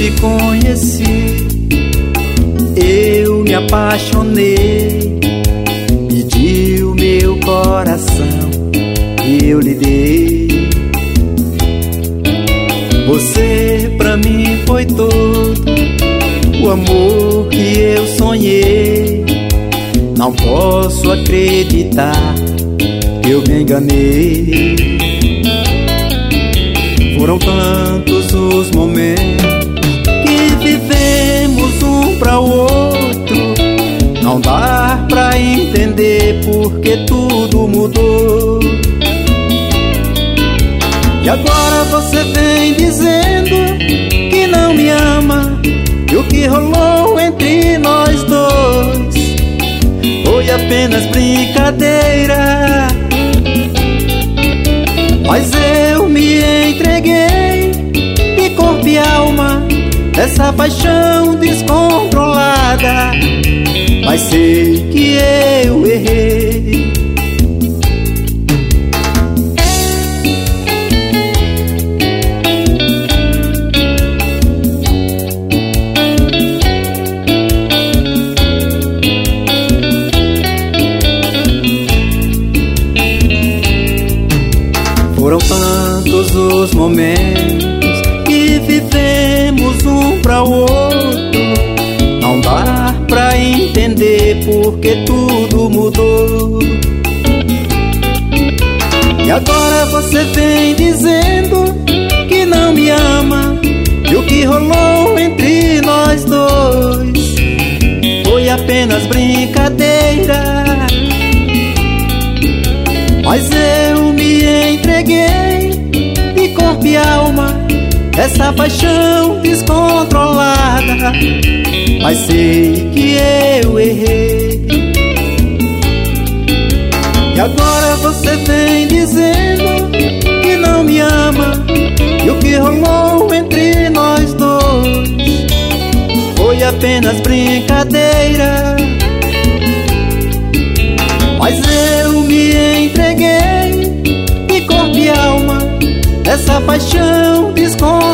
te conheci, eu me apaixonei, pedi o meu coração e eu lhe dei. Você pra mim foi todo o amor que eu sonhei. Não posso acreditar que eu me enganei. Foram tantos os momentos que vivemos um pra o outro. Não dá pra entender porque tudo mudou. E agora você vem dizendo que não me ama, e o que rolou entre nós dois foi apenas brincadeira. Mas eu me entreguei de corpo e alma nessa paixão descontrolada. Mas sei que eu errei. Foram tantos os momentos que vivemos um pra o outro. Não dá pra entender porque tudo mudou. E agora você vem dizendo que não me ama, e o que rolou entre nós dois foi apenas brincadeira. Mas eu me entreguei de corpo e alma essa paixão descontrolada. Mas sei que eu errei. E agora você vem dizendo que não me ama, e o que rolou entre nós dois foi apenas brincadeira. Mas eu me entreguei de corpo e alma essa paixão descontrolada.